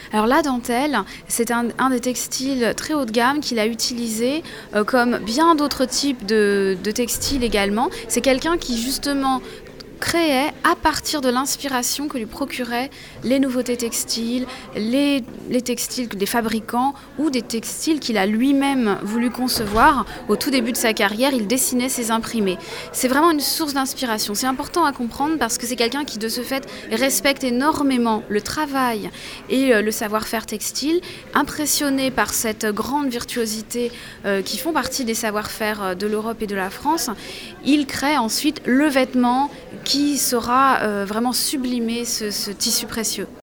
Alors la dentelle, c'est un des textiles très haut de gamme qu'il a utilisé, comme bien d'autres types de textiles également. C'est quelqu'un qui justement créait à partir de l'inspiration que lui procuraient les nouveautés textiles, les textiles des fabricants ou des textiles qu'il a lui-même voulu concevoir. Au tout début de sa carrière, il dessinait ses imprimés. C'est vraiment une source d'inspiration. C'est important à comprendre parce que c'est quelqu'un qui, de ce fait, respecte énormément le travail et le savoir-faire textile, impressionné par cette grande virtuosité qui font partie des savoir-faire de l'Europe et de la France. Il crée ensuite le vêtement qui saura vraiment sublimer ce tissu précieux.